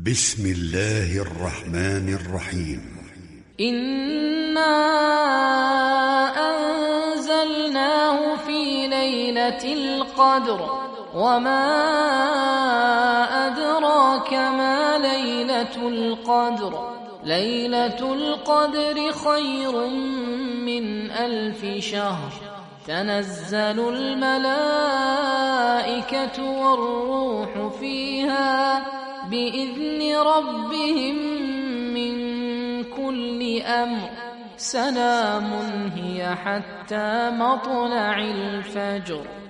بسم الله الرحمن الرحيم. إنا أنزلناه في ليلة القدر وما أدراك ما ليلة القدر ليلة القدر خير من 1000 شهر تنزل الملائكة والروح فيها بإذن ربهم من كل أمر سلام هي حتى مطلع الفجر.